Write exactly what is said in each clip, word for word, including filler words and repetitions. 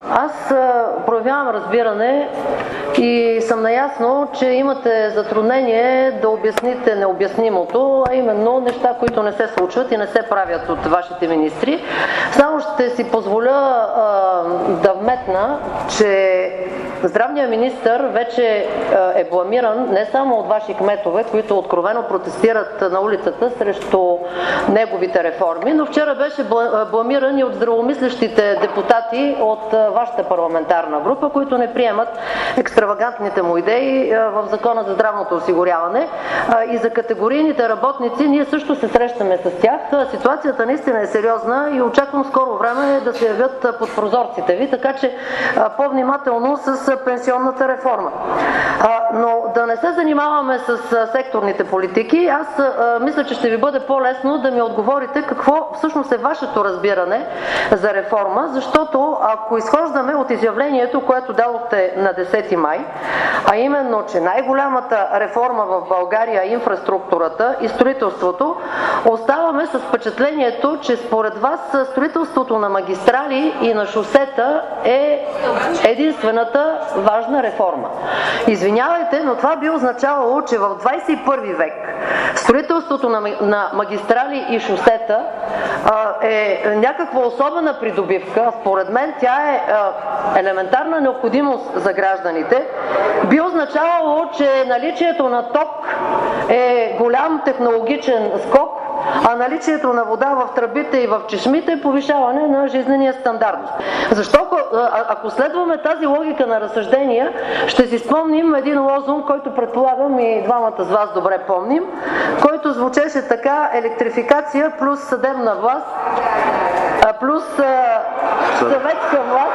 Аз проявявам разбиране и съм наясно, че имате затруднение да обясните необяснимото, а именно неща, които не се случват и не се правят от вашите министри. Само ще си позволя а, да вметна, че здравният министър вече е бламиран не само от ваши кметове, които откровено протестират на улицата срещу неговите реформи, но вчера беше бламиран и от здравомислещите депутати от вашата парламентарна група, които не приемат екстравагантните му идеи в Закона за здравното осигуряване. И за категорийните работници ние също се срещаме с тях. Ситуацията наистина е сериозна и очаквам скоро време да се явят под прозорците ви, така че по-внимателно с пенсионната реформа. Но да не се занимаваме с секторните политики, аз мисля, че ще ви бъде по-лесно да ми отговорите какво всъщност е вашето разбиране за реформа, защото ако изхождаме от изявлението, което дадохте на десети май, а именно, че най-голямата реформа в България е инфраструктурата и строителството, оставаме с впечатлението, че според вас строителството на магистрали и на шосета е единствената важна реформа. Извинявайте, но това би означавало, че в двадесет и първи век строителството на, на магистрали и шосета а, е някаква особена придобивка. Според мен тя е а, елементарна необходимост за гражданите. Би означавало, че наличието на ток е голям технологичен скок, а наличието на вода в тръбите и в чешмите е повишаване на жизнения стандарт. Защото ако следваме тази логика на разсъждения, ще си спомним един лозунг, който предполагам и двамата с вас добре помним, който звучеше така: електрификация плюс съдебна власт плюс съветска власт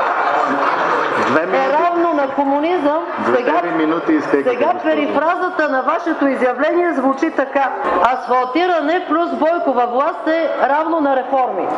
е равно на комунизъм. Сега, сега перифразата на вашето изявление звучи така: асфалтиране плюс Бойкова власт е равно на реформи.